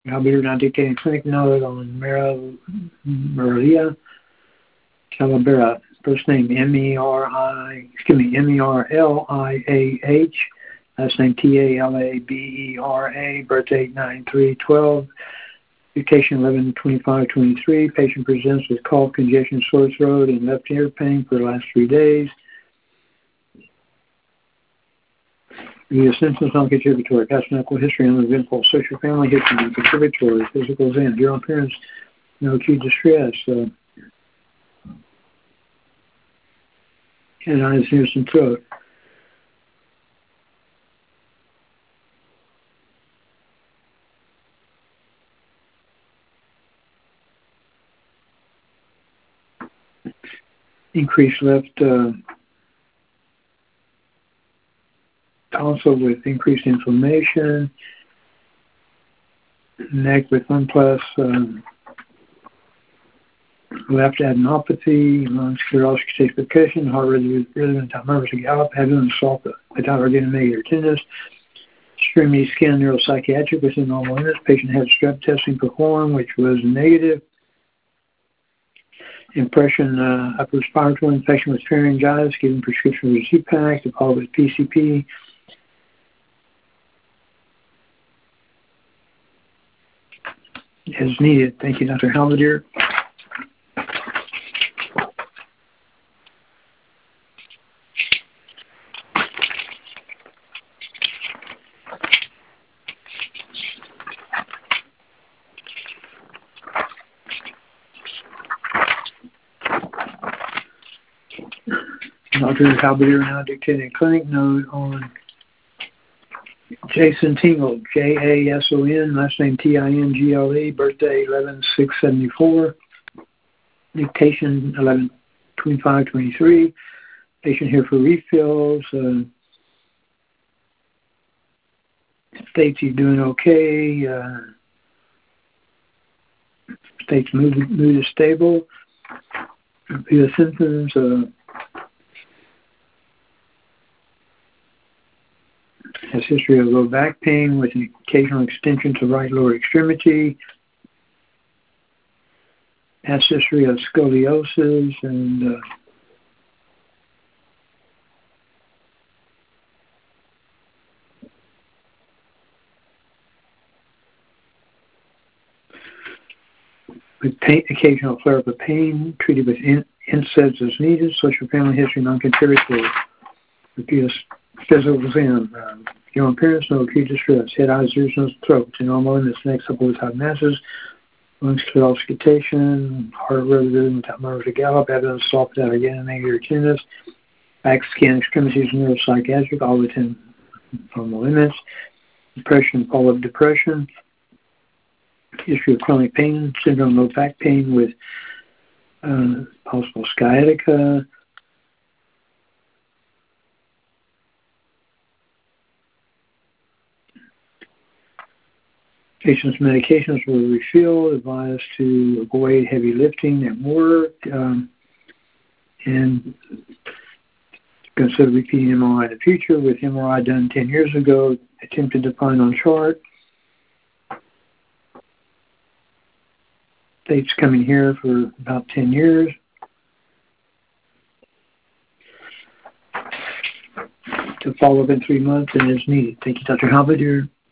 I'll be now dictating clinic note on Maria Calavera. First name Merliah. Last name Talabera. Birth date 9/3/12. Mutation 11/25/23. Patient presents with cough, congestion, sore throat, and left ear pain for the last 3 days. The symptoms non-contributory. Past medical history, uneventful. Social family history, non-contributory. Physical exam. General appearance, no acute distress. Head, eyes, ears, and throat. Increased left tonsil with increased inflammation, neck with 1 plus left adenopathy, lungs, curiosity, percussion, heart rhythm without murmurs and gallop, heaven, assault without organic or tenderness, extremity skin, neuropsychiatric within normal limits. Patient had strep testing performed, which was negative. Impression, upper respiratory infection with pharyngitis, given prescription for Z-Pak, to follow with PCP. As needed. Thank you, Dr. Halberdier. Dr. Halberdier now dictating a clinic note on Jason Tingle, Jason, last name Tingle, birthday 11/6/74, dictation 11/25/23. Patient here for refills. States he's doing okay. States mood is stable. The symptoms. Has history of low back pain with an occasional extension to right lower extremity. Has history of scoliosis and with pain, occasional flare-up of pain, treated with NSAIDs as needed. Social family history non-contributory. Repeat physical exam. General appearance, no acute distress. Head, eyes, ears, nose, throat. To normal in this next couple without masses. Lungs, clear auscultation. Heart rhythm without murmurs or gallop. Evidence soft without organic or tenderness. Back, skin, extremities, neuropsychiatric, all within normal limits. Depression, follow-up depression. History of chronic pain, syndrome, low back pain with possible sciatica. Patient's medications were refilled, advised to avoid heavy lifting at work, and consider repeating MRI in the future. With MRI done 10 years ago, attempted to find on chart. Dates coming here for about 10 years. To follow up in 3 months and as needed. Thank you, Dr. Halberdier.